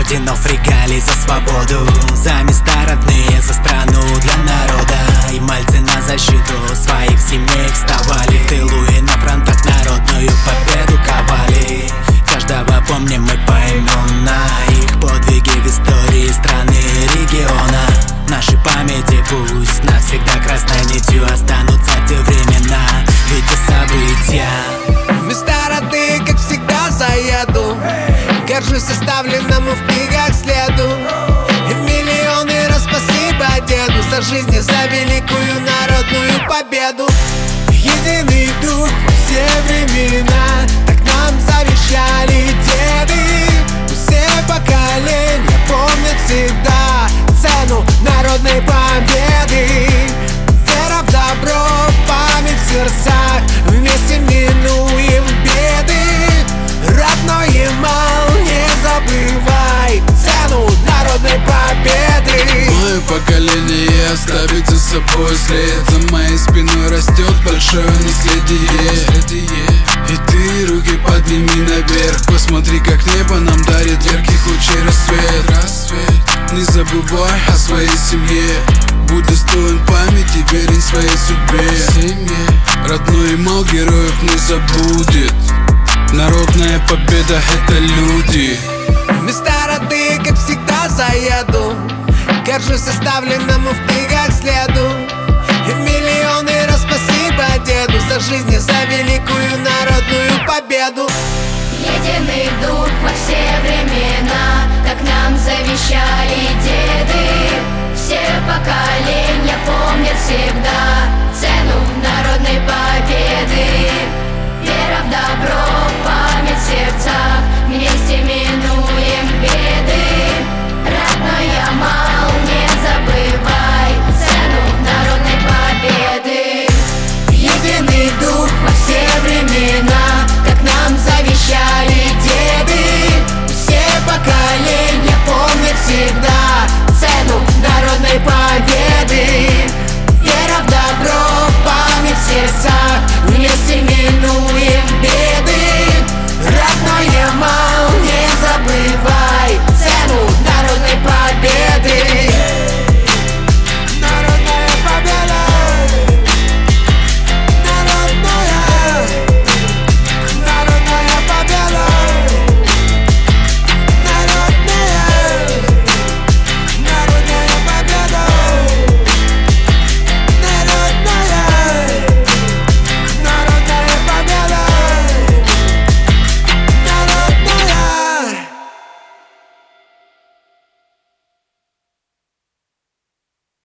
орденов, регалий за свободу, за места родные, за страну, для народа. И мальцы на защиту своих семей вставали в тылу и на фронтах народную победу ковали. Каждого помним мы поименно, их подвиги в истории страны и региона. В нашей памяти пусть навсегда красной нитью останутся те времена, эти события. Места родные, как всегда, заеду. Горжусь оставленному в книгах следу. И в миллионы раз спасибо деду за жизнь и за великую народную победу. Единый дух во все времена, так нам завещали деды. Все поколения помнят всегда цену народной победы. Вера в добро, память в сердцах, вместе минуем беды. Родной мал, не забывай цену народной победы. Мое поколение оставит за собой след. За моей спиной растет большое наследие. И ты руки подними наверх, посмотри, как небо нам дарит ярких лучей рассвет. Не забывай о своей семье, будь достоин памяти, верен своей судьбе. Родной мал героев не забудет. Народная победа — это люди. Места родные, как всегда, заеду. Горжусь оставленному в книгах следу. И в миллионы раз спасибо деду за жизнь и за великую народную победу. Единый дух во все времена, так нам завещали деды. Все поколения помнят всегда цену народной победы. Вера в добро, память в сердцах.